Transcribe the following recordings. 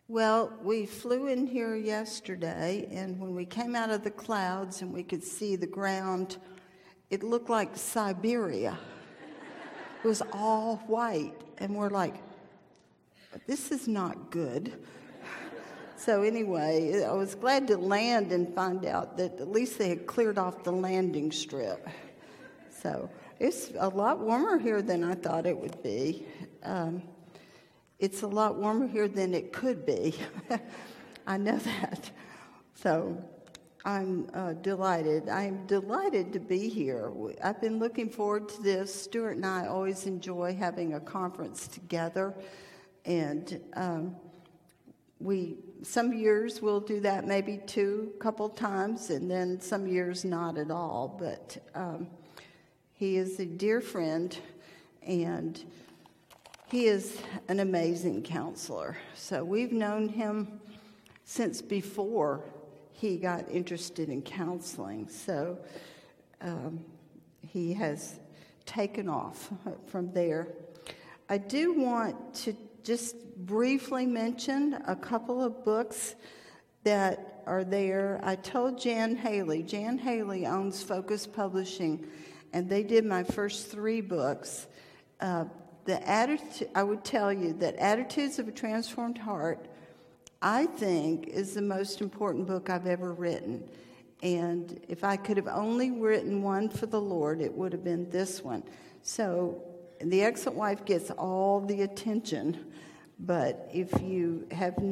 Well, we flew in here yesterday, and when we came out of the clouds and we could see the ground, it looked like Siberia. It was all white, and we're like, this is not good. So anyway, I was glad to land and find out that at least they had cleared off the landing strip. So it's a lot warmer here than I thought it would be. It's a lot warmer here than it could be. I know that. So I'm delighted. I'm delighted to be here. I've been looking forward to this. Stuart and I always enjoy having a conference together. And some years we'll do that maybe couple times, and then some years not at all. But he is a dear friend, and he is an amazing counselor. So we've known him since before he got interested in counseling. So he has taken off from there. I do want to just briefly mention a couple of books that are there. I told Jan Haley owns Focus Publishing, and they did my first 3 books. I would tell you that Attitudes of a Transformed Heart, I think, is the most important book I've ever written. And if I could have only written one for the Lord, it would have been this one. So The Excellent Wife gets all the attention, but if you're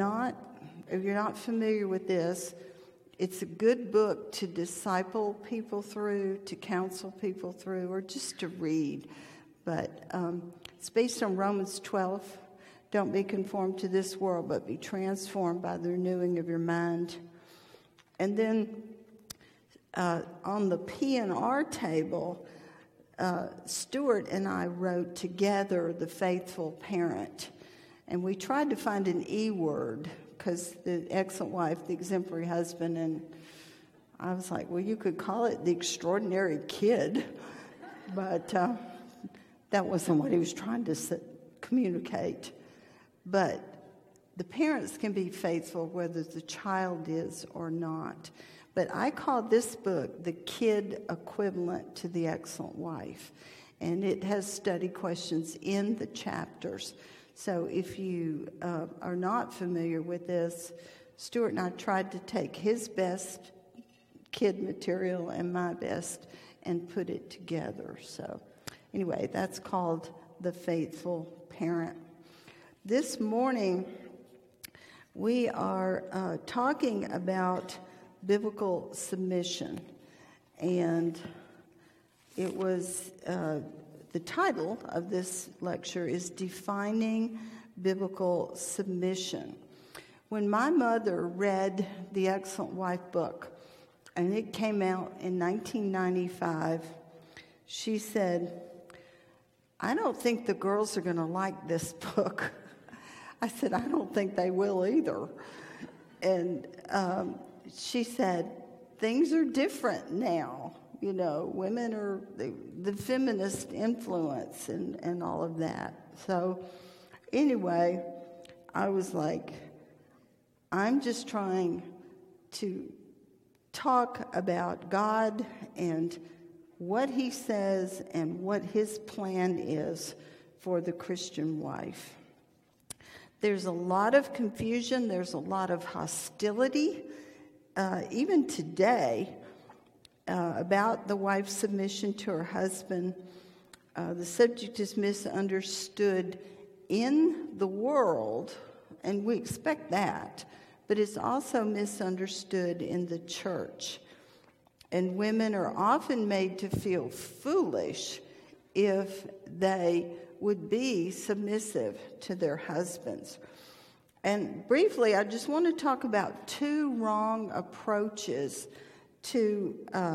not familiar with this, it's a good book to disciple people through, to counsel people through, or just to read. But it's based on Romans 12. Don't be conformed to this world, but be transformed by the renewing of your mind. And then on the P&R table, Stuart and I wrote together The Faithful Parent. And we tried to find an E word, because the excellent wife, the exemplary husband, and I was like, well, you could call it the extraordinary kid. But that wasn't what he was trying to communicate. But the parents can be faithful whether the child is or not. But I call this book the kid equivalent to The Excellent Wife. And it has study questions in the chapters. So if you are not familiar with this, Stuart and I tried to take his best kid material and my best and put it together. So anyway, that's called The Faithful Parent. This morning, we are talking about biblical submission. And it was, the title of this lecture is Defining Biblical Submission. When my mother read the Excellent Wife book, and it came out in 1995, she said, I don't think the girls are going to like this book. I said, I don't think they will either. And she said, things are different now. You know, women are the feminist influence and all of that. So anyway, I was like, I'm just trying to talk about God and what he says and what his plan is for the Christian wife. There's a lot of confusion. There's a lot of hostility, even today, about the wife's submission to her husband. The subject is misunderstood in the world, and we expect that, but it's also misunderstood in the church. And women are often made to feel foolish if they would be submissive to their husbands. And briefly, I just want to talk about 2 wrong approaches to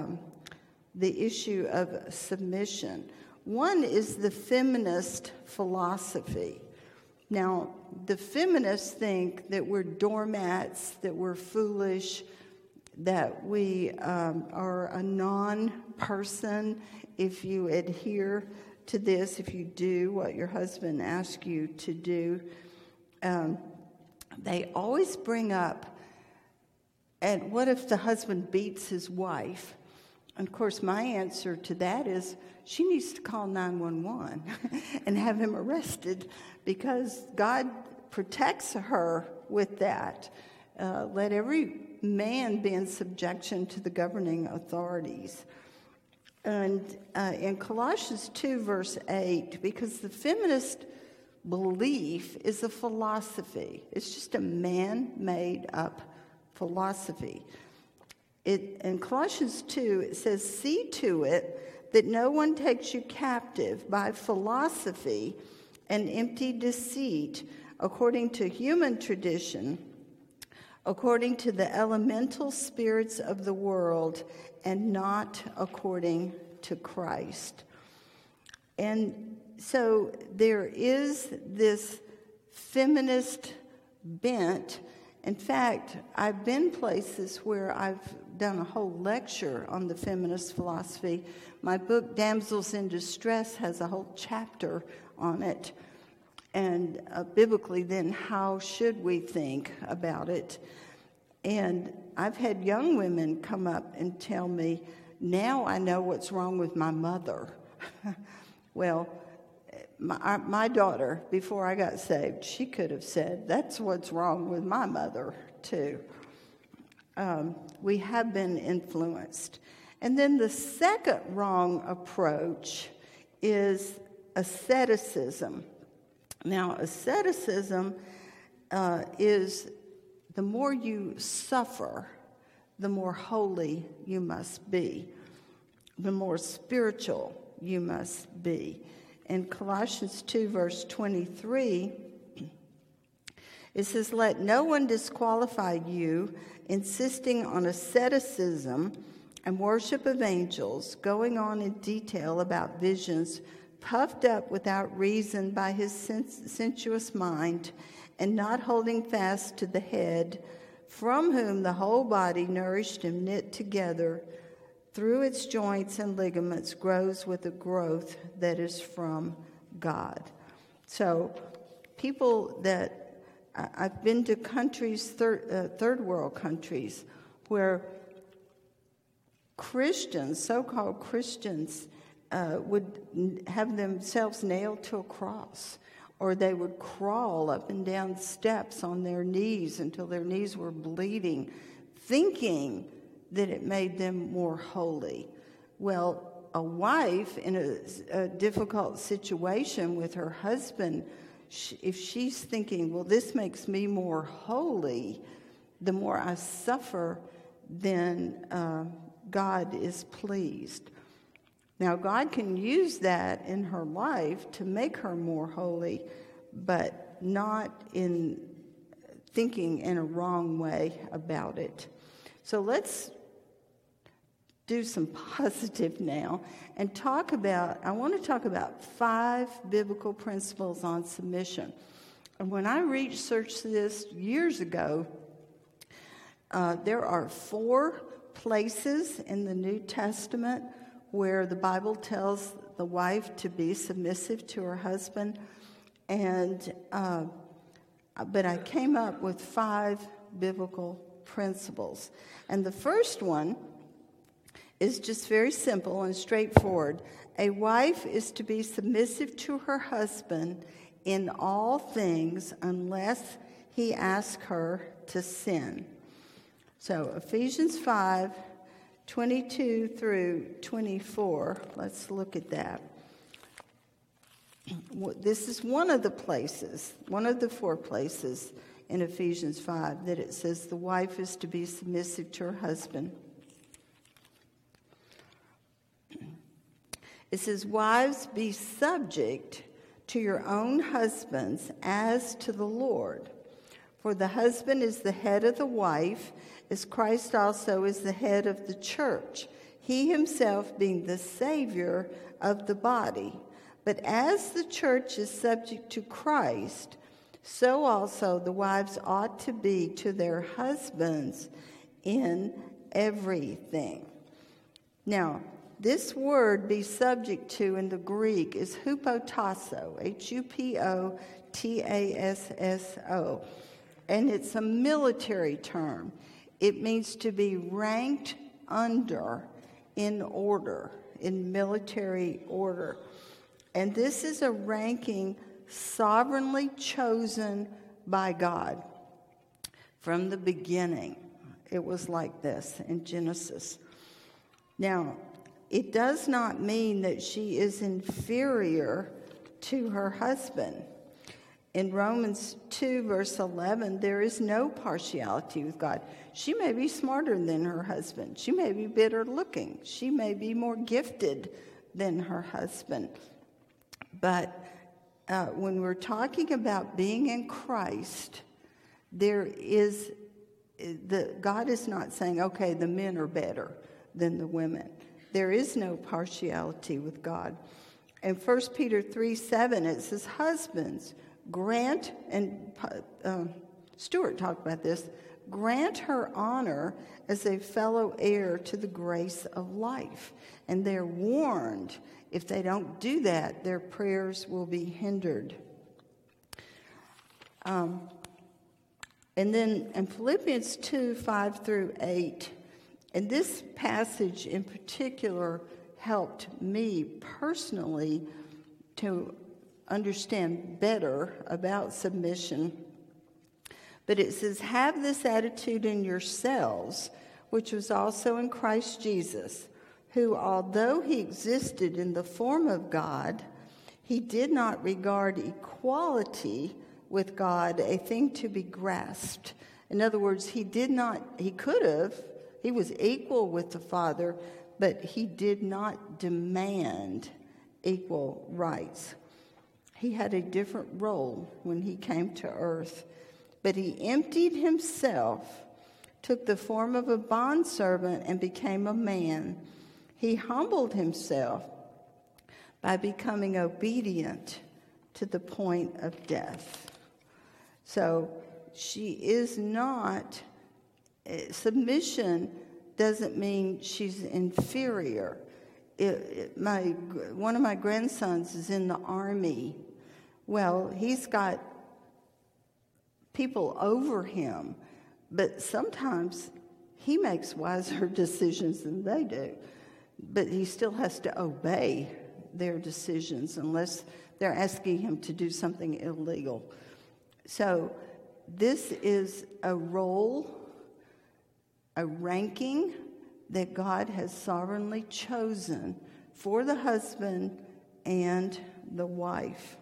the issue of submission. One is the feminist philosophy. Now, the feminists think that we're doormats, that we're foolish, that we are a non-person if you adhere to this, if you do what your husband asks you to do. they always bring up, and what if the husband beats his wife? And of course, my answer to that is she needs to call 911 and have him arrested, because God protects her with that. Let every man be in subjection to the governing authorities. And in Colossians 2, verse 8, because the feminist belief is a philosophy. It's just a man-made up philosophy. In Colossians 2, it says, "See to it that no one takes you captive by philosophy and empty deceit, according to human tradition, according to the elemental spirits of the world, and not according to Christ." And so there is this feminist bent. In fact, I've been places where I've done a whole lecture on the feminist philosophy. My book, Damsels in Distress, has a whole chapter on it. And biblically, then, how should we think about it? And I've had young women come up and tell me, now I know what's wrong with my mother. Well, my daughter, before I got saved, she could have said, that's what's wrong with my mother, too. We have been influenced. And then the second wrong approach is asceticism. Now, asceticism is the more you suffer, the more holy you must be, the more spiritual you must be. In Colossians 2, verse 23, it says, "Let no one disqualify you, insisting on asceticism and worship of angels, going on in detail about visions, puffed up without reason by his sensuous mind, and not holding fast to the head, from whom the whole body, nourished and knit together through its joints and ligaments, grows with a growth that is from God." So people that, I've been to countries, third world countries, where Christians, so-called Christians, would have themselves nailed to a cross, or they would crawl up and down steps on their knees until their knees were bleeding, thinking that it made them more holy. Well, a wife in a difficult situation with her husband, if she's thinking, well, this makes me more holy, the more I suffer, then God is pleased. Now, God can use that in her life to make her more holy, but not in thinking in a wrong way about it. So let's do some positive now and I want to talk about 5 biblical principles on submission. And when I researched this years ago, there are 4 places in the New Testament where the Bible tells the wife to be submissive to her husband, but I came up with 5 biblical principles. And the first one is just very simple and straightforward. A wife is to be submissive to her husband in all things unless he asks her to sin. So Ephesians 5:22 through 24, let's look at that. This is one of the 4 places in Ephesians 5 that it says the wife is to be submissive to her husband. It says, "Wives, be subject to your own husbands as to the Lord. For the husband is the head of the wife, as Christ also is the head of the church, he himself being the Savior of the body. But as the church is subject to Christ, so also the wives ought to be to their husbands in everything." Now, this word, "be subject to," in the Greek is hupotasso, Hupotasso. And it's a military term. It means to be ranked under in order, in military order. And this is a ranking sovereignly chosen by God. From the beginning, it was like this in Genesis. Now, it does not mean that she is inferior to her husband. In Romans 2, verse 11, there is no partiality with God. She may be smarter than her husband. She may be better looking. She may be more gifted than her husband. But when we're talking about being in Christ, God is not saying, okay, the men are better than the women. There is no partiality with God. In 1 Peter 3:7, it says, husbands, grant, and Stuart talked about this, grant her honor as a fellow heir to the grace of life. And they're warned, if they don't do that, their prayers will be hindered. And then in Philippians 2:5-8, and this passage in particular helped me personally to understand better about submission. But it says, have this attitude in yourselves, which was also in Christ Jesus, who, although he existed in the form of God, he did not regard equality with God a thing to be grasped. In other words, he was equal with the Father, but he did not demand equal rights. He had a different role when he came to earth, but he emptied himself, took the form of a bondservant, and became a man. He humbled himself by becoming obedient to the point of death. So she is not, submission doesn't mean she's inferior. One of my grandsons is in the Army. Well, he's got people over him, but sometimes he makes wiser decisions than they do. But he still has to obey their decisions unless they're asking him to do something illegal. So this is a role, a ranking that God has sovereignly chosen for the husband and the wife.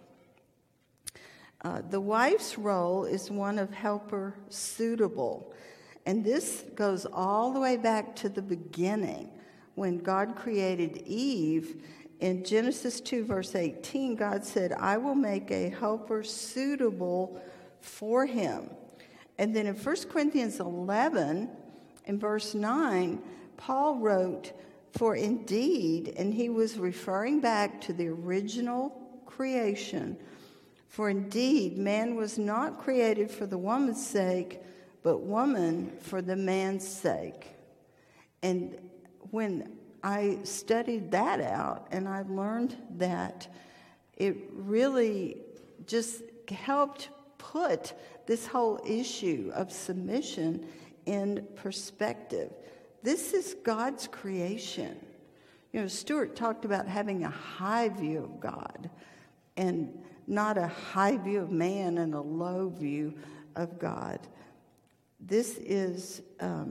The wife's role is one of helper suitable. And this goes all the way back to the beginning. When God created Eve, in Genesis 2, verse 18, God said, I will make a helper suitable for him. And then in 1 Corinthians 11, in verse 9, Paul wrote, for indeed, and he was referring back to the original creation, for indeed, man was not created for the woman's sake, but woman for the man's sake. And when I studied that out and I learned that, it really just helped put this whole issue of submission in perspective. This is God's creation. Stuart talked about having a high view of God and not a high view of man and a low view of God. This is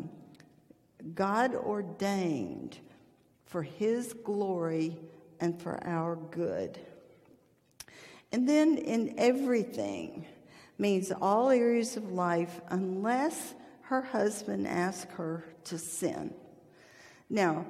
God ordained for his glory and for our good. And then in everything means all areas of life unless her husband asks her to sin. Now,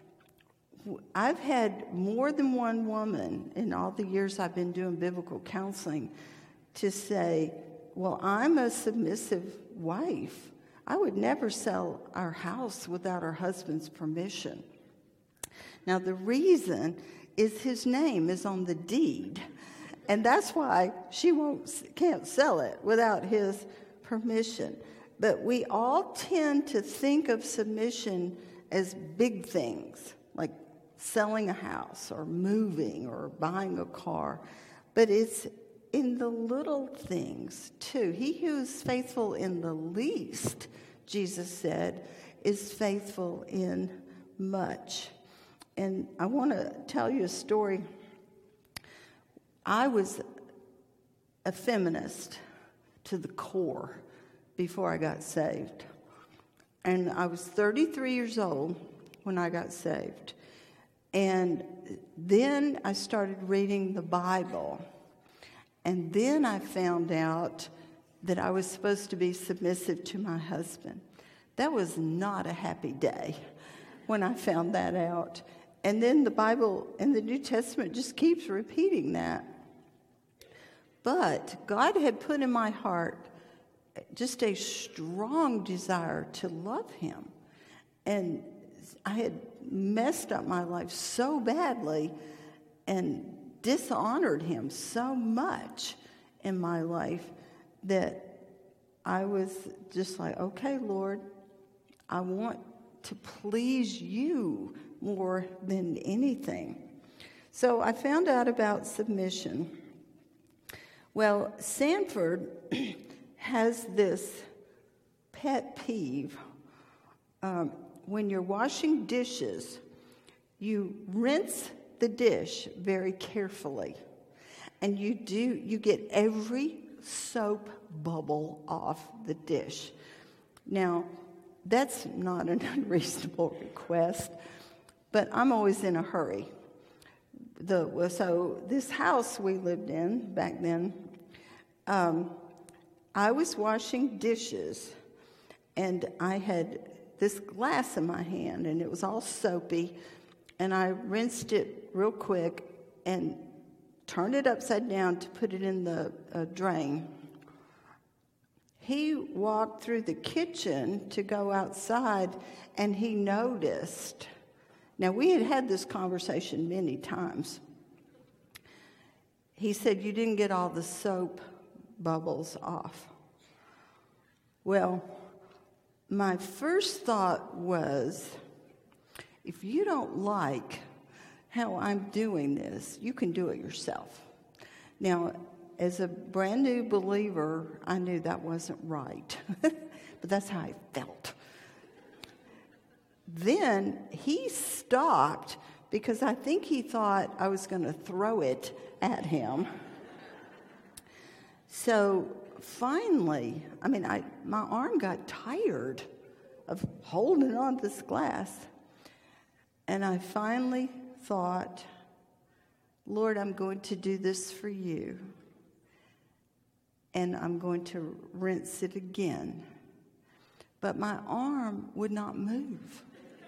I've had more than one woman in all the years I've been doing biblical counseling to say, well, I'm a submissive wife. I would never sell our house without our husband's permission. Now, the reason is his name is on the deed, and that's why she can't sell it without his permission. But we all tend to think of submission as big things, like selling a house or moving or buying a car. But it's in the little things, too. He who is faithful in the least, Jesus said, is faithful in much. And I want to tell you a story. I was a feminist to the core before I got saved. And I was 33 years old when I got saved. And then I started reading the Bible. And then I found out that I was supposed to be submissive to my husband. That was not a happy day when I found that out. And then the Bible and the New Testament just keeps repeating that. But God had put in my heart just a strong desire to love him. And I had messed up my life so badly and dishonored him so much in my life that I was just like, okay, Lord, I want to please you more than anything. So I found out about submission. Well, Sanford has this pet peeve. When you're washing dishes, you rinse the dish very carefully, and you get every soap bubble off the dish. Now, that's not an unreasonable request, but I'm always in a hurry. So this house we lived in back then, I was washing dishes, and I had this glass in my hand, and it was all soapy, and I rinsed it real quick and turned it upside down to put it in the drain. He walked through the kitchen to go outside, and he noticed. Now, we had had this conversation many times. He said, "You didn't get all the soap bubbles off." Well, my first thought was, if you don't like how I'm doing this, you can do it yourself. Now, as a brand new believer, I knew that wasn't right, but that's how I felt. Then he stopped because I think he thought I was going to throw it at him. So finally, my arm got tired of holding on to this glass. And I finally thought, Lord, I'm going to do this for you. And I'm going to rinse it again. But my arm would not move.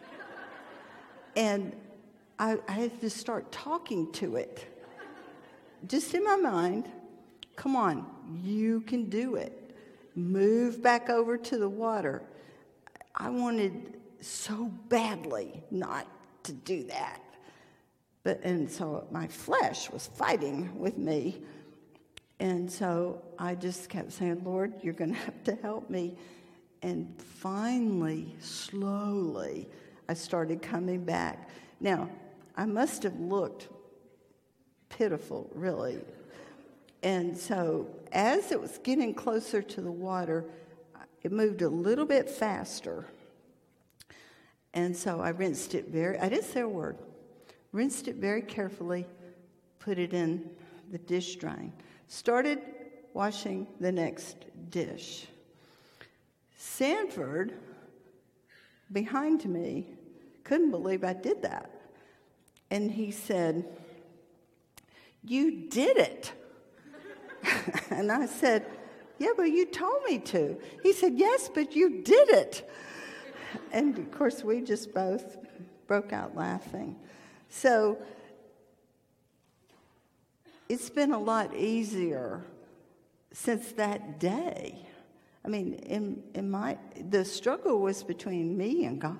And I had to start talking to it. Just in my mind, come on, you can do it. Move back over to the water. I wanted so badly not to do that. And so my flesh was fighting with me. And so I just kept saying, Lord, you're going to have to help me. And finally, slowly, I started coming back. Now, I must have looked pitiful, really. And so as it was getting closer to the water, it moved a little bit faster. And so I rinsed it I didn't say a word, rinsed it very carefully, put it in the dish drain, started washing the next dish. Sanford, behind me, couldn't believe I did that. And he said, "You did it." And I said, "Yeah, but you told me to." He said, "Yes, but you did it." And of course, we just both broke out laughing. So it's been a lot easier since that day. I mean, the struggle was between me and God.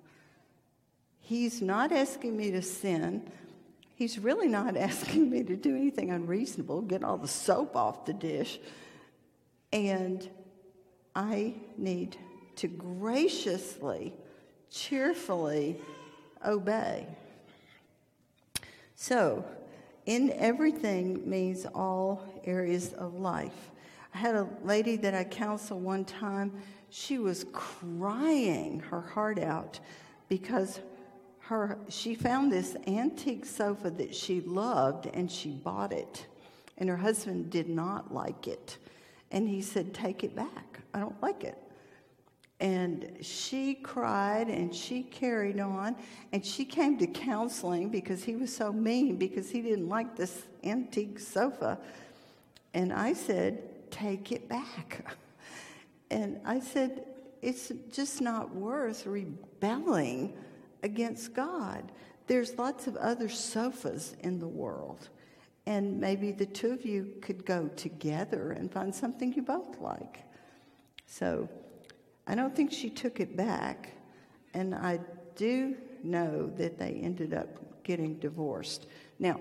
He's not asking me to sin. He's really not asking me to do anything unreasonable, get all the soap off the dish. And I need to graciously, cheerfully obey. So, In everything means all areas of life. I had a lady that I counseled one time. She was crying her heart out because she found this antique sofa that she loved, and she bought it. And her husband did not like it. And he said, "Take it back. I don't like it." And she cried, and she carried on, and she came to counseling because he was so mean because he didn't like this antique sofa. And I said, "Take it back." And I said, it's just not worth rebelling against God. There's lots of other sofas in the world, and maybe the two of you could go together and find something you both like. So I don't think she took it back, and I do know that they ended up getting divorced. Now,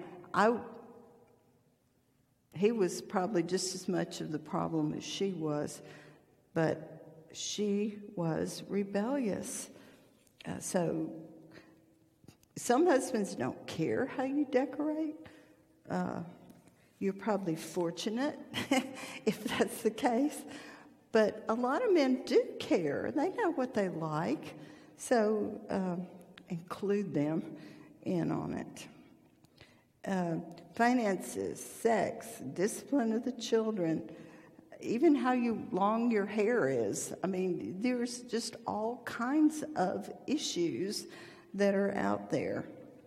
he was probably just as much of the problem as she was, but she was rebellious. So some husbands don't care how you decorate. You're probably fortunate if that's the case. But a lot of men do care. They know what they like. So include them in on it. Finances, sex, discipline of the children, even how long your hair is. I mean, there's just all kinds of issues that are out there.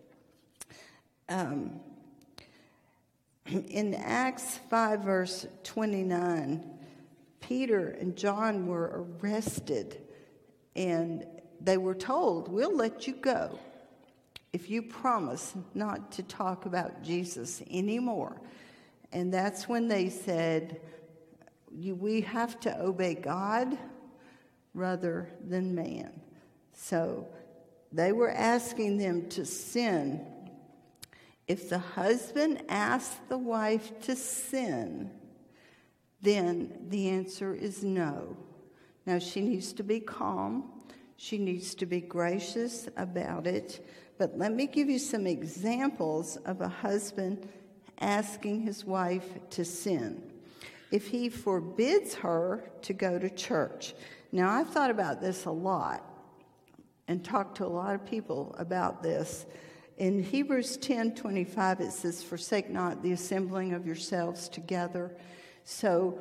In Acts 5, verse 29, Peter and John were arrested, and they were told, "We'll let you go if you promise not to talk about Jesus anymore." And that's when they said, we have to obey God rather than man. So they were asking them to sin. If the husband asks the wife to sin, then the answer is no. Now, she needs to be calm. She needs to be gracious about it. But let me give you some examples of a husband asking his wife to sin. If he forbids her to go to church. Now, I've thought about this a lot and talked to a lot of people about this. In Hebrews 10:25, it says, "Forsake not the assembling of yourselves together." So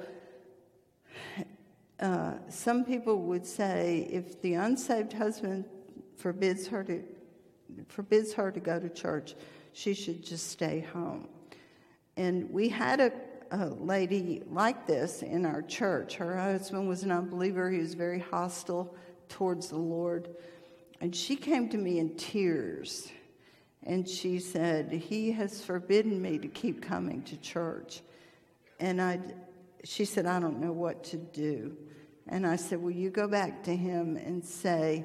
some people would say if the unsaved husband forbids her to go to church, she should just stay home. And we had a lady like this in our church. Her husband was an unbeliever. He was very hostile towards the Lord. And she came to me in tears. And she said, "He has forbidden me to keep coming to church." And she said, "I don't know what to do." And I said, "Well, you go back to him and say,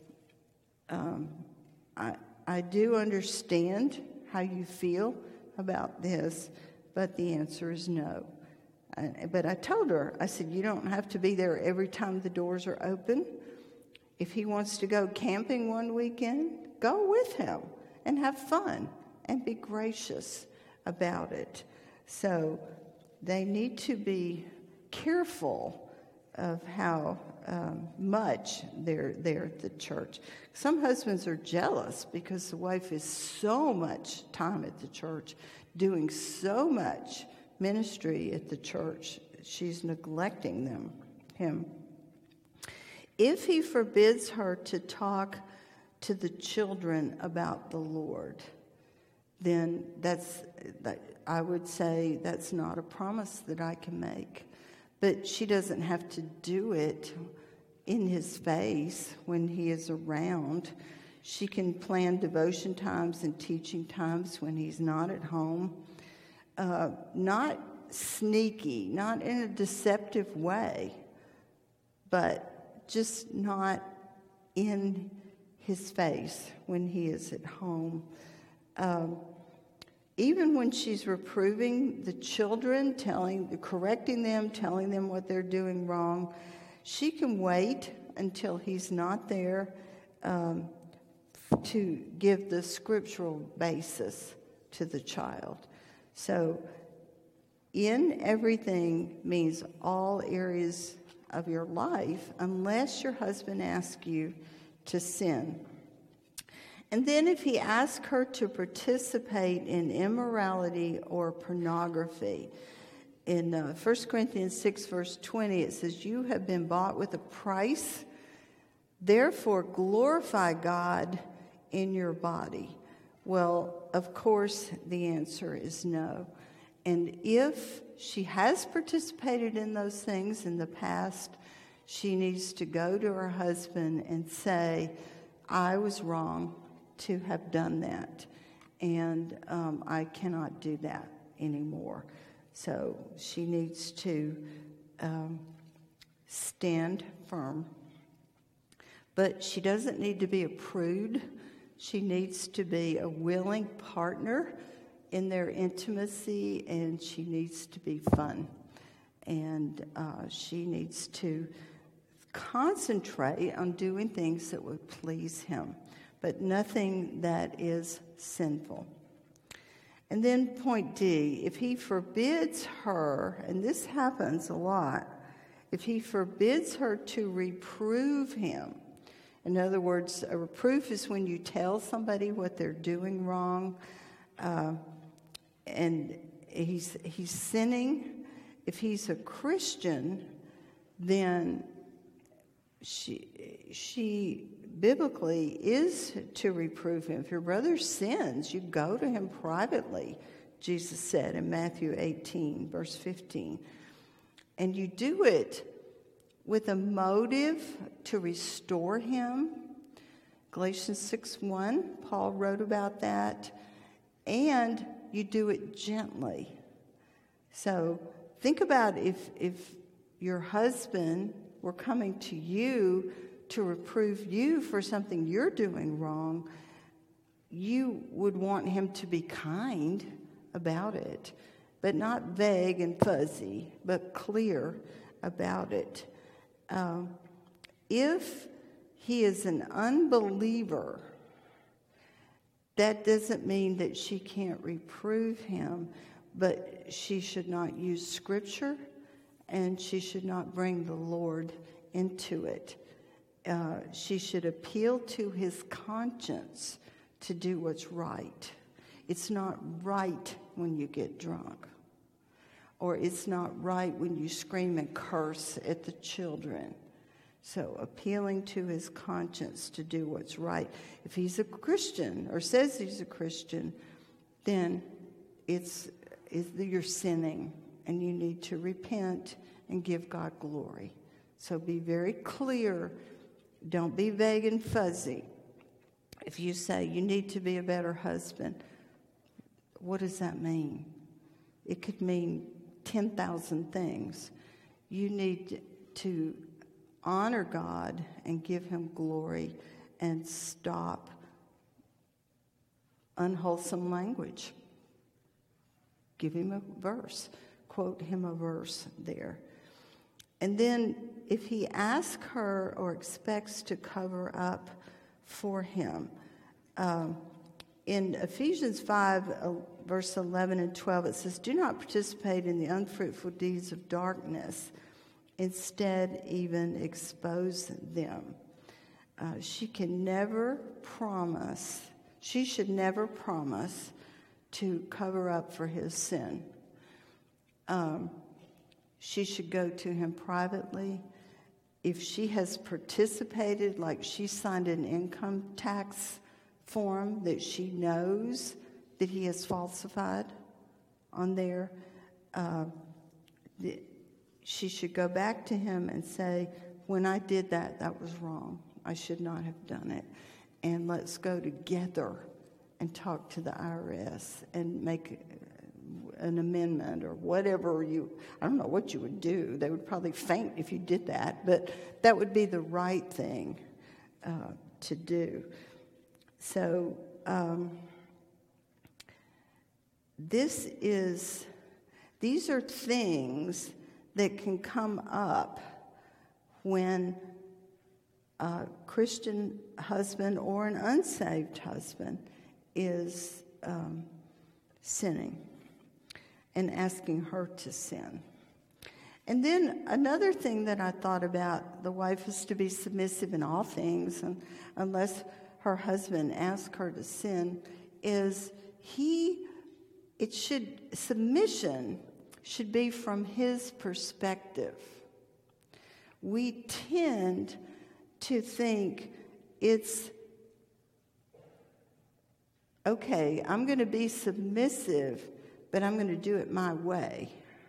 I do understand how you feel about this, but the answer is no." But I told her, I said, "You don't have to be there every time the doors are open. If he wants to go camping one weekend, go with him and have fun and be gracious about it." So they need to be careful of how much they're there at the church. Some husbands are jealous because the wife is so much time at the church, doing so much ministry at the church, she's neglecting him. If he forbids her to talk to the children about the Lord, then I would say that's not a promise that I can make. But she doesn't have to do it in his face when he is around. She can plan devotion times and teaching times when he's not at home. Not sneaky, not in a deceptive way, but just not in his face when he is at home. Even when she's reproving the children, correcting them, telling them what they're doing wrong, she can wait until he's not there to give the scriptural basis to the child. So, in everything means all areas of your life, unless your husband asks you to sin. And then if he asks her to participate in immorality or pornography, in 1 Corinthians 6, verse 20, it says, "You have been bought with a price, therefore glorify God in your body." Well, of course, the answer is no. And if she has participated in those things in the past, she needs to go to her husband and say, "I was wrong to have done that, and I cannot do that anymore." So she needs to stand firm. But she doesn't need to be a prude. She needs to be a willing partner in their intimacy, and she needs to be fun. And she needs to concentrate on doing things that would please him, but nothing that is sinful. And then point D, if he forbids her, and this happens a lot, if he forbids her to reprove him, in other words, a reproof is when you tell somebody what they're doing wrong, and he's sinning. If he's a Christian, then she biblically is to reprove him. If your brother sins, you go to him privately, Jesus said in Matthew 18, verse 15. And you do it with a motive to restore him. Galatians 6:1, Paul wrote about that. And you do it gently. So think about if your husband were coming to you to reprove you for something you're doing wrong, you would want him to be kind about it, but not vague and fuzzy, but clear about it. If he is an unbeliever, that doesn't mean that she can't reprove him, but she should not use Scripture, and she should not bring the Lord into it. She should appeal to his conscience to do what's right. It's not right when you get drunk, or it's not right when you scream and curse at the children. So appealing to his conscience to do what's right. If he's a Christian or says he's a Christian, then you're sinning, and you need to repent and give God glory. So be very clear. Don't be vague and fuzzy. If you say you need to be a better husband, what does that mean? It could mean 10,000 things. You need to honor God and give him glory and stop unwholesome language. Give him a verse. Quote him a verse there. And then if he asks her or expects to cover up for him, in Ephesians 5, verse 11 and 12, it says, "Do not participate in the unfruitful deeds of darkness. Instead, even expose them." She should never promise to cover up for his sin. She should go to him privately. If she has participated, like she signed an income tax form that she knows that he has falsified on there, she should go back to him and say, "When I did that, that was wrong. I should not have done it. And let's go together and talk to the IRS and make an amendment," or whatever I don't know what you would do. They would probably faint if you did that, but that would be the right thing to do. So these are things that can come up when a Christian husband or an unsaved husband is sinning. and asking her to sin. And then another thing that I thought about, the wife is to be submissive in all things, and unless her husband asks her to sin, is submission should be from his perspective. We tend to think it's, okay, I'm going to be submissive, but I'm going to do it my way.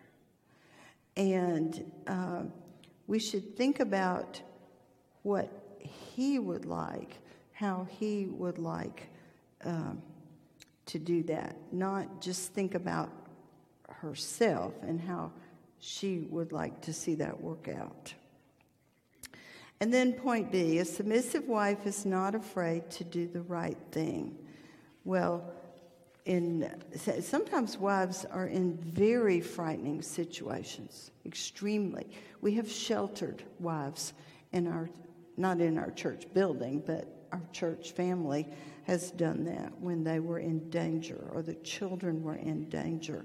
And we should think about what he would like, how he would like to do that, not just think about herself and how she would like to see that work out. And then point B, a submissive wife is not afraid to do the right thing. Well, sometimes wives are in very frightening situations, extremely. We have sheltered wives not in our church building, but our church family has done that when they were in danger or the children were in danger.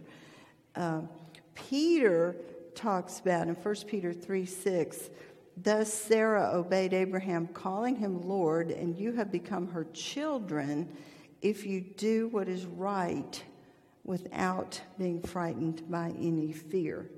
Peter talks about in 1 Peter 3:6, thus Sarah obeyed Abraham, calling him Lord, and you have become her children if you do what is right without being frightened by any fear.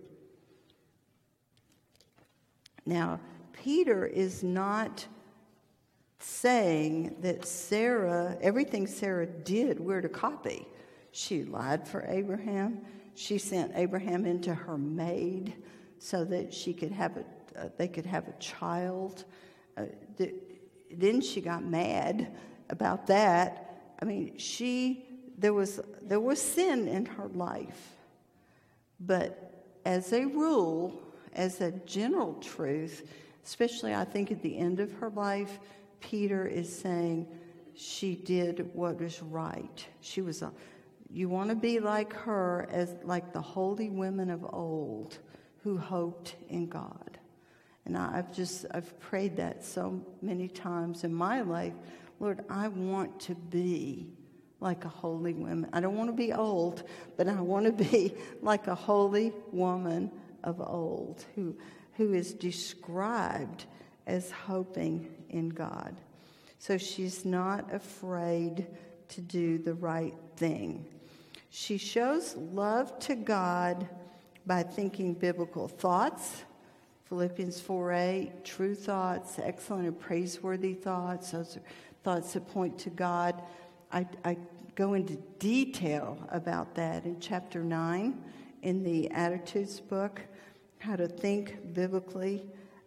Now, Peter is not saying that everything Sarah did, we're to copy. She lied for Abraham. She sent Abraham into her maid so that they could have a child. Then she got mad about that. I mean, there was sin in her life. But as a rule, as a general truth, especially I think at the end of her life, Peter is saying she did what was right. You want to be like her, like the holy women of old who hoped in God. And I've prayed that so many times in my life. Lord, I want to be like a holy woman. I don't want to be old, but I want to be like a holy woman of old who is described as hoping in God. So she's not afraid to do the right thing. She shows love to God by thinking biblical thoughts. Philippians 4:8, true thoughts, excellent and praiseworthy thoughts. Those are thoughts that point to God. I go into detail about that in chapter 9 in the Attitudes book, how to think biblically.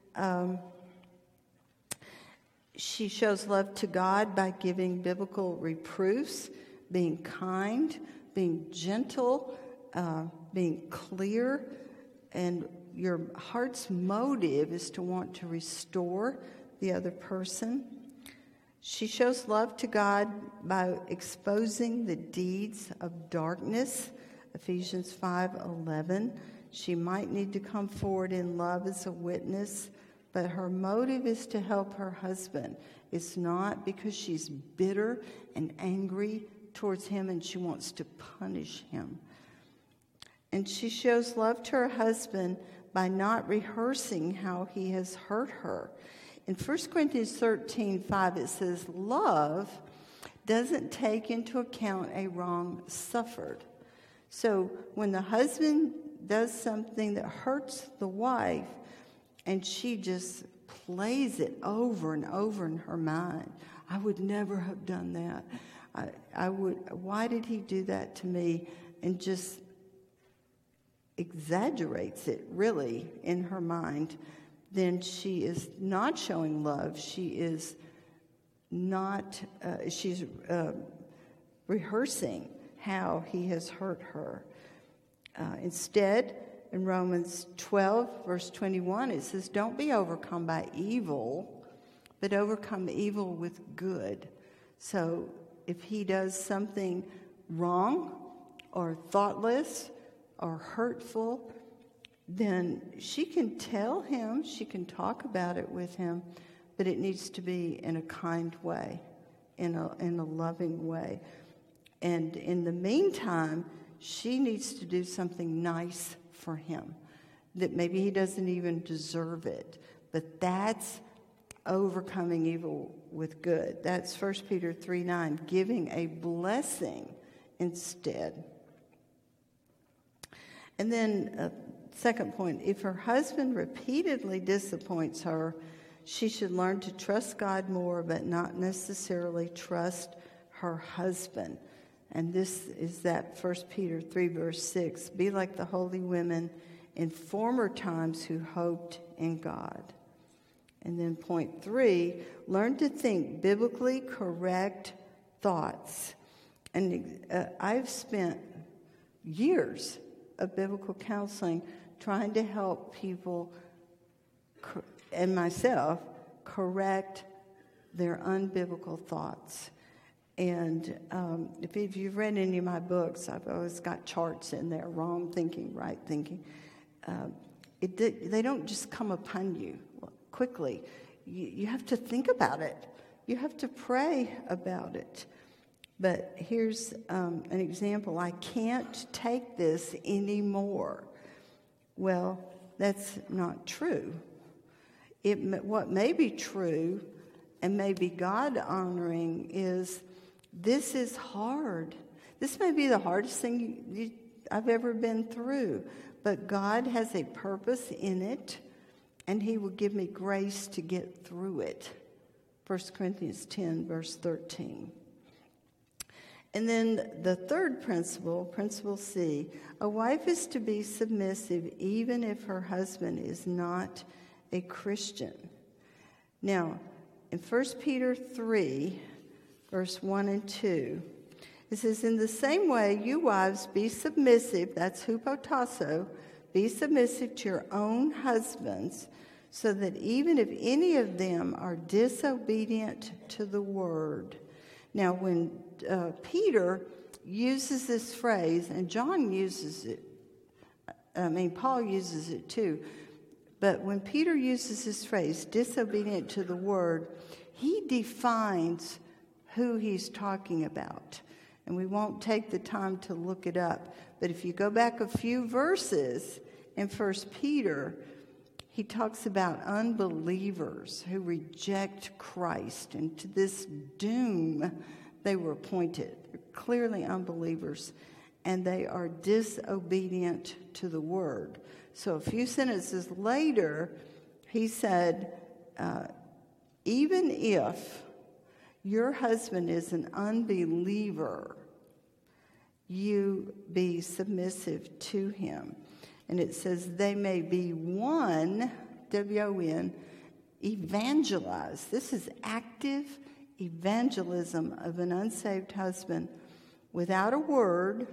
She shows love to God by giving biblical reproofs, being kind, being gentle, being clear, and your heart's motive is to want to restore the other person. She shows love to God by exposing the deeds of darkness, Ephesians 5:11. She might need to come forward in love as a witness, but her motive is to help her husband. It's not because she's bitter and angry towards him and she wants to punish him. And she shows love to her husband by not rehearsing how he has hurt her. In 1 Corinthians 13:5, it says, love doesn't take into account a wrong suffered. So when the husband does something that hurts the wife, and she just plays it over and over in her mind, I would never have done that. Why did he do that to me? And just exaggerates it really in her mind, then she is not showing love. She is not, she's rehearsing how he has hurt her. Instead, in Romans 12, verse 21, it says, don't be overcome by evil, but overcome evil with good. So if he does something wrong or thoughtless or hurtful, then she can tell him, she can talk about it with him, but it needs to be in a kind way, in a loving way. And in the meantime, she needs to do something nice for him, that maybe he doesn't even deserve it. But that's overcoming evil with good. That's 1 Peter 3:9, giving a blessing instead. And then second point, if her husband repeatedly disappoints her, she should learn to trust God more, but not necessarily trust her husband. And this is that 1 Peter 3, verse 6. Be like the holy women in former times who hoped in God. And then point 3, learn to think biblically correct thoughts. And I've spent years of biblical counseling trying to help people and myself correct their unbiblical thoughts. And if you've read any of my books, I've always got charts in there, wrong thinking, right thinking. They don't just come upon you quickly. You have to think about it. You have to pray about it. But here's an example. I can't take this anymore. Well, that's not true. What may be true and may be God-honoring is this is hard. This may be the hardest thing I've ever been through, but God has a purpose in it, and he will give me grace to get through it. 1 Corinthians 10, verse 13. And then the third principle, principle C, a wife is to be submissive even if her husband is not a Christian. Now, in 1 Peter 3, verse 1 and 2, it says, in the same way, you wives, be submissive, that's hupotasso, be submissive to your own husbands, so that even if any of them are disobedient to the word. Now, when Peter uses this phrase, and John uses it, Paul uses it too, but when Peter uses this phrase, disobedient to the word, he defines who he's talking about. And we won't take the time to look it up. But if you go back a few verses in 1 Peter, he talks about unbelievers who reject Christ. And to this doom they were appointed. They're clearly unbelievers. And they are disobedient to the word. So a few sentences later, he said, even if your husband is an unbeliever, you be submissive to him. And it says they may be one, W-O-N, evangelized. This is active evangelism of an unsaved husband without a word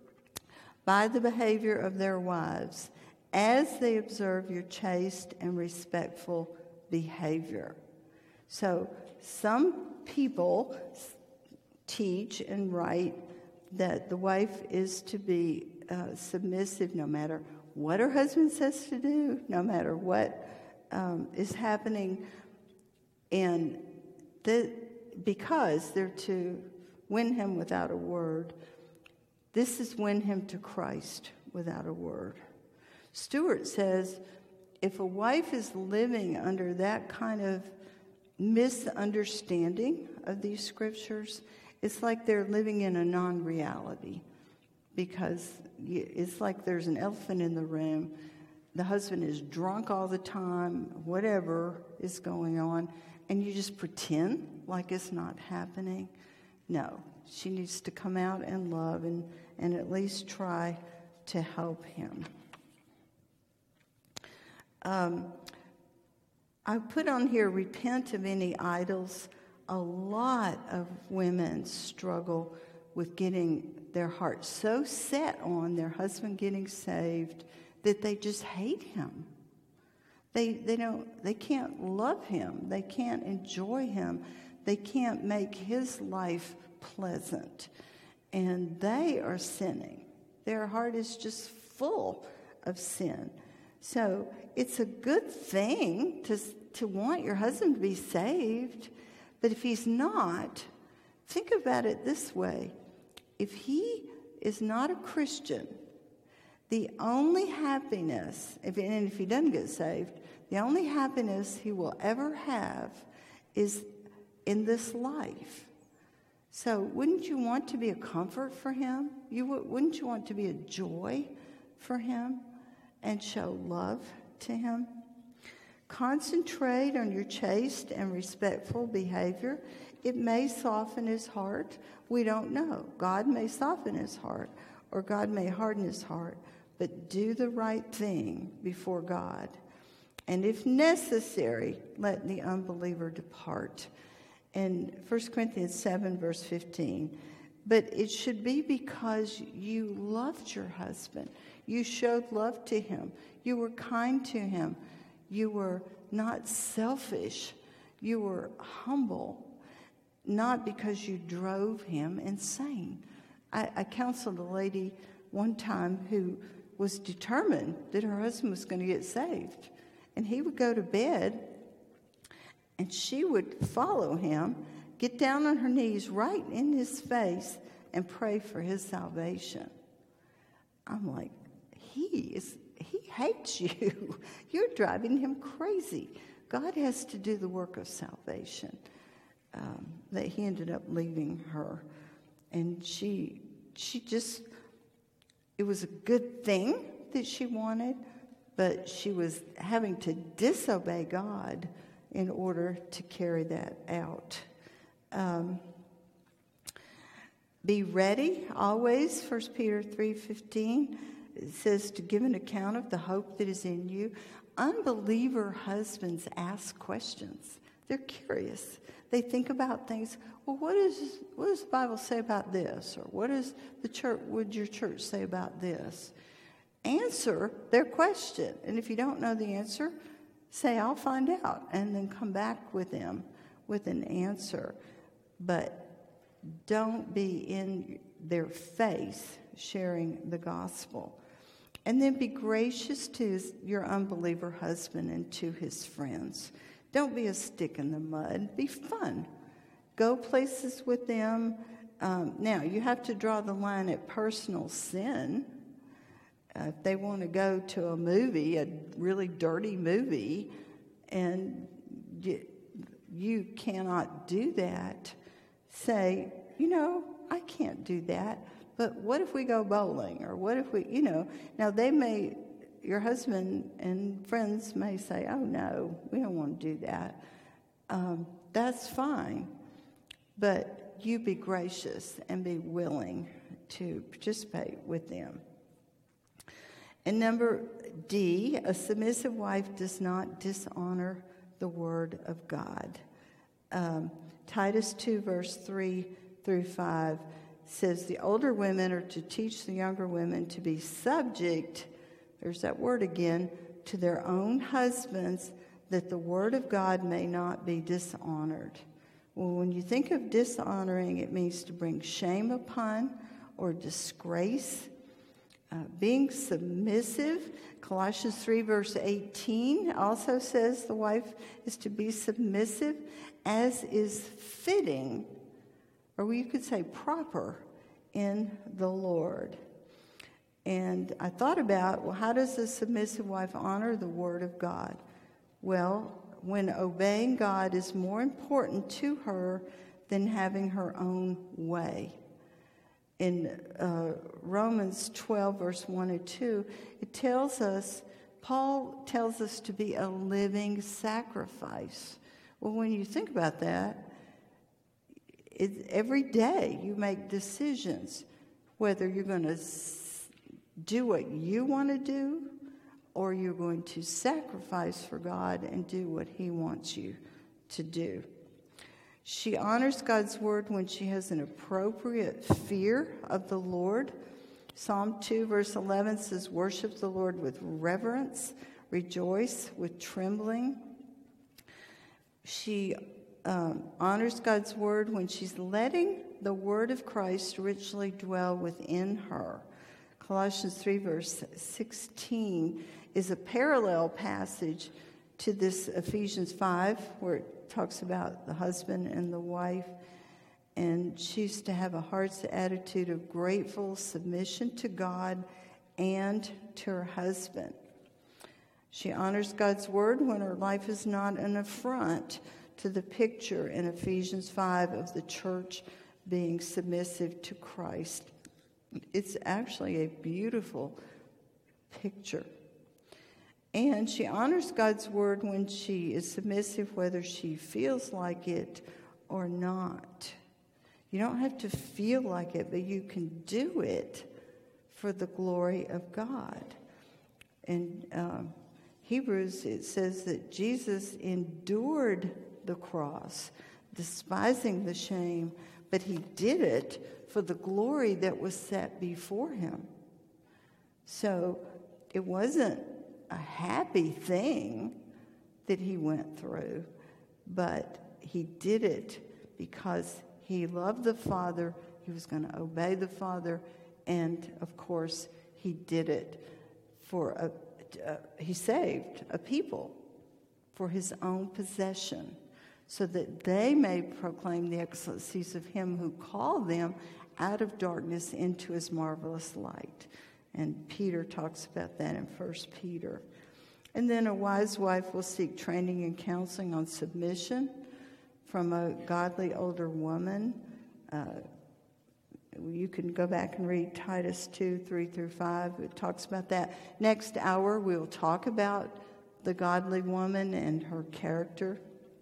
by the behavior of their wives as they observe your chaste and respectful behavior. So some people teach and write that the wife is to be submissive no matter what her husband says to do, no matter what is happening, and because they're to win him without a word. This is win him to Christ without a word. Stewart says, if a wife is living under that kind of misunderstanding of these scriptures, it's like they're living in a non-reality, because it's like there's an elephant in the room. The husband is drunk all the time, whatever is going on, and you just pretend like it's not happening. No, she needs to come out and love and at least try to help him. I put on here, repent of any idols. A lot of women struggle with getting their heart so set on their husband getting saved that they just hate him. They can't love him. They can't enjoy him. They can't make his life pleasant. And they are sinning. Their heart is just full of sin. So it's a good thing to want your husband to be saved. But if he's not, think about it this way. If he is not a Christian, the only happiness, and if he doesn't get saved, the only happiness he will ever have is in this life. So wouldn't you want to be a comfort for him? Wouldn't you want to be a joy for him and show love to him? Concentrate on your chaste and respectful behavior. It may soften his heart. We don't know. God may soften his heart, or God may harden his heart. But do the right thing before God. And if necessary, let the unbeliever depart. In 1 Corinthians 7, verse 15, but it should be because you loved your husband. You showed love to him. You were kind to him. You were not selfish. You were humble, not because you drove him insane. I counseled a lady one time who was determined that her husband was going to get saved. And he would go to bed, and she would follow him, get down on her knees right in his face, and pray for his salvation. I'm like, he hates you. You're driving him crazy. God has to do the work of salvation. That he ended up leaving her. And she just, it was a good thing that she wanted, but she was having to disobey God in order to carry that out. Be ready always, 1 Peter 3:15. It says to give an account of the hope that is in you. Unbeliever husbands ask questions. They're curious. They think about things. Well, what does the Bible say about this? Or would your church say about this? Answer their question. And if you don't know the answer, say, I'll find out. And then come back with them with an answer. But don't be in their face sharing the gospel. And then be gracious to your unbeliever husband and to his friends. Don't be a stick in the mud. Be fun. Go places with them. Now, you have to draw the line at personal sin. If they want to go to a movie, a really dirty movie, and you cannot do that, say, I can't do that. But what if we go bowling? Or what if we, now your husband and friends may say, oh no, we don't want to do that. That's fine. But you be gracious and be willing to participate with them. And number D, a submissive wife does not dishonor the word of God. Titus 2, verse 3 through 5 says the older women are to teach the younger women to be subject, there's that word again, to their own husbands, that the word of God may not be dishonored. Well, when you think of dishonoring, it means to bring shame upon or disgrace. Being submissive, Colossians 3, verse 18 also says the wife is to be submissive as is fitting, or you could say proper, in the Lord. And I thought about, how does a submissive wife honor the word of God? Well, when obeying God is more important to her than having her own way. In Romans 12, verse 1 and 2, Paul tells us to be a living sacrifice. Well, when you think about that, every day you make decisions whether you're going to do what you want to do or you're going to sacrifice for God and do what he wants you to do. She honors God's word when she has an appropriate fear of the Lord. Psalm 2, verse 11 says, worship the Lord with reverence, rejoice with trembling. She honors God's word when she's letting the word of Christ richly dwell within her. Colossians 3, verse 16 is a parallel passage to this Ephesians 5, where it talks about the husband and the wife. And she's to have a heart's attitude of grateful submission to God and to her husband. She honors God's word when her life is not an affront to the picture in Ephesians 5 of the church being submissive to Christ. It's actually a beautiful picture. And she honors God's word when she is submissive, whether she feels like it or not. You don't have to feel like it, but you can do it for the glory of God. In Hebrews, it says that Jesus endured the cross, despising the shame, but he did it for the glory that was set before him. So it wasn't a happy thing that he went through, but he did it because he loved the Father, he was going to obey the Father, and of course he did it for he saved a people for his own possession, so that they may proclaim the excellencies of him who called them out of darkness into his marvelous light. And Peter talks about that in 1 Peter. And then a wise wife will seek training and counseling on submission from a godly older woman. You can go back and read Titus 2, 3 through 5. It talks about that. Next hour, we'll talk about the godly woman and her character.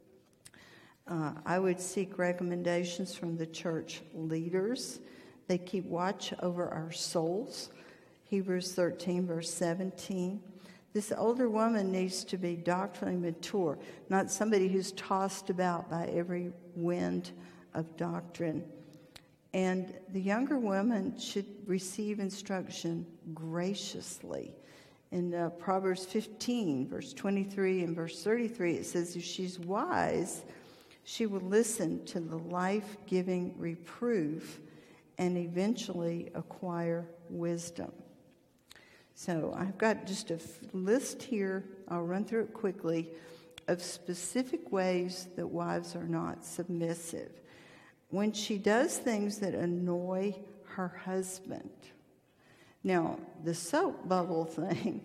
I would seek recommendations from the church leaders. They keep watch over our souls. Hebrews 13, verse 17. This older woman needs to be doctrinally mature, not somebody who's tossed about by every wind of doctrine. And the younger woman should receive instruction graciously. In Proverbs 15, verse 23 and verse 33, it says, if she's wise, she will listen to the life-giving reproof and eventually acquire wisdom. So I've got just a list here, I'll run through it quickly, of specific ways that wives are not submissive. When she does things that annoy her husband. Now, the soap bubble thing,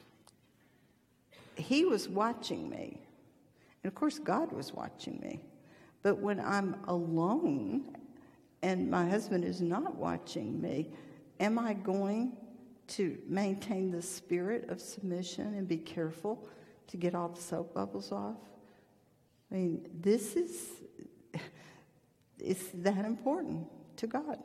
he was watching me. And of course, God was watching me. But when I'm alone and my husband is not watching me, am I going to maintain the spirit of submission and be careful to get all the soap bubbles off? I mean, it's that important to God.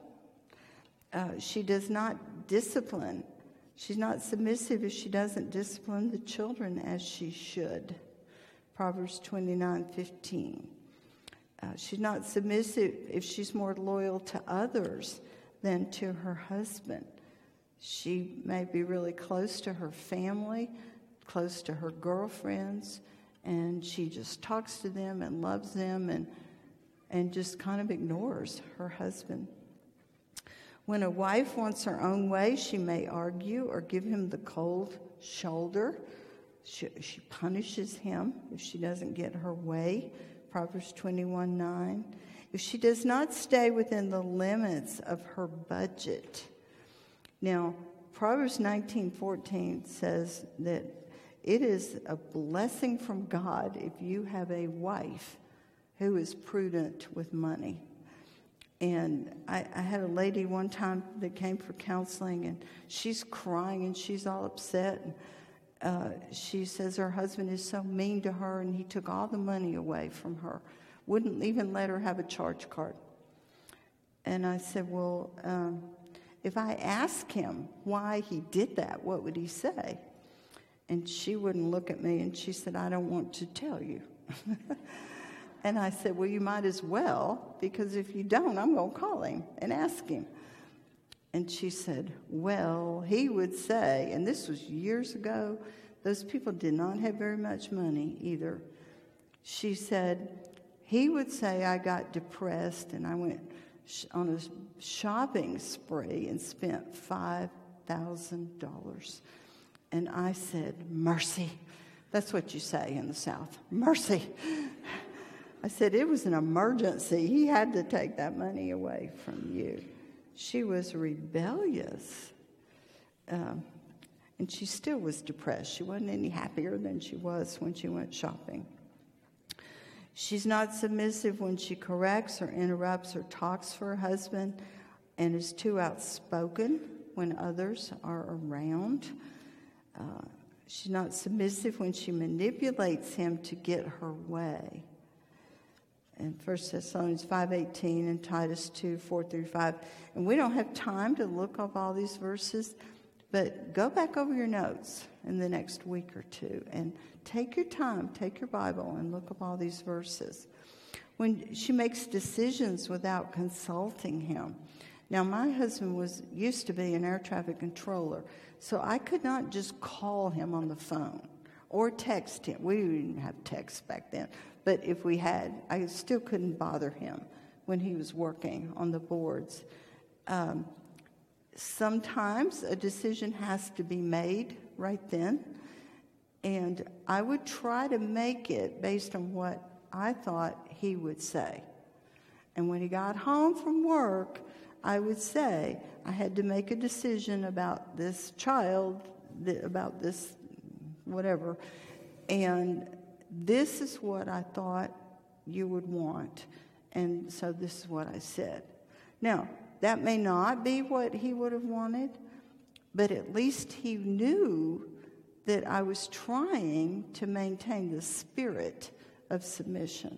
She does not discipline. She's not submissive if she doesn't discipline the children as she should. Proverbs 29:15. She's not submissive if she's more loyal to others than to her husband. She may be really close to her family, close to her girlfriends, and she just talks to them and loves them and just kind of ignores her husband. When a wife wants her own way, she may argue or give him the cold shoulder. She punishes him if she doesn't get her way. Proverbs 21:9. If she does not stay within the limits of her budget. Now, Proverbs 19:14 says that it is a blessing from God if you have a wife who is prudent with money. And I had a lady one time that came for counseling, and she's crying and she's all upset. She says her husband is so mean to her, and he took all the money away from her. Wouldn't even let her have a charge card. And I said, well, if I ask him why he did that, what would he say? And she wouldn't look at me, and she said, I don't want to tell you. And I said, well, you might as well, because if you don't, I'm going to call him and ask him. And she said, well, he would say, and this was years ago, those people did not have very much money either. She said, he would say I got depressed and I went on a shopping spree and spent $5,000. And I said, mercy. That's what you say in the South, mercy. I said, it was an emergency. He had to take that money away from you. She was rebellious. And she still was depressed. She wasn't any happier than she was when she went shopping. She's not submissive when she corrects or interrupts or talks for her husband, and is too outspoken when others are around. She's not submissive when she manipulates him to get her way. And 1 Thessalonians 5:18 and Titus 2:4-5. And we don't have time to look up all these verses, but go back over your notes in the next week or two and take your time, take your Bible and look up all these verses. When she makes decisions without consulting him. Now, my husband used to be an air traffic controller, so I could not just call him on the phone or text him. We didn't have text back then, but if we had, I still couldn't bother him when he was working on the boards. Sometimes a decision has to be made right then, and I would try to make it based on what I thought he would say. And when he got home from work, I would say, I had to make a decision about this child, about this whatever, and this is what I thought you would want, and so this is what I said. Now, that may not be what he would have wanted, but at least he knew that I was trying to maintain the spirit of submission.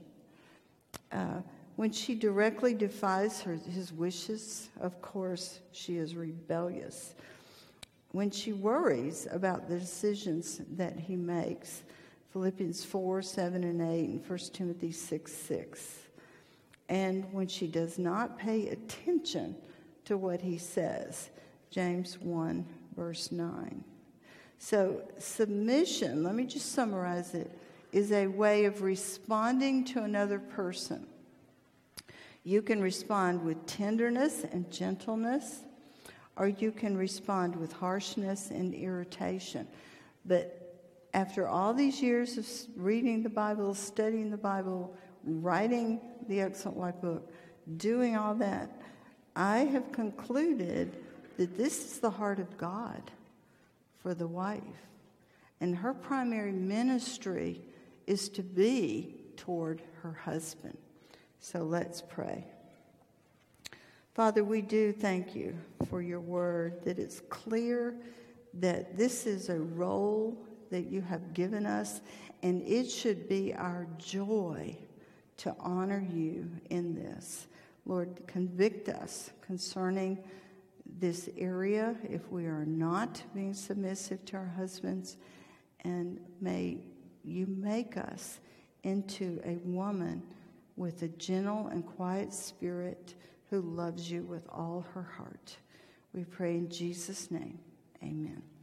When she directly defies his wishes, of course, she is rebellious. When she worries about the decisions that he makes, Philippians 4:7-8, and 1 Timothy 6:6. And when she does not pay attention to what he says, James 1:9. So submission, let me just summarize it, is a way of responding to another person. You can respond with tenderness and gentleness, or you can respond with harshness and irritation. But after all these years of reading the Bible, studying the Bible, writing the Excellent Wife book, doing all that, I have concluded that this is the heart of God for the wife. And her primary ministry is to be toward her husband. So let's pray. Father, we do thank you for your word, that it's clear that this is a role that you have given us, and it should be our joy to honor you in this. Lord, convict us concerning this area if we are not being submissive to our husbands, and may you make us into a woman with a gentle and quiet spirit who loves you with all her heart. We pray in Jesus' name. Amen.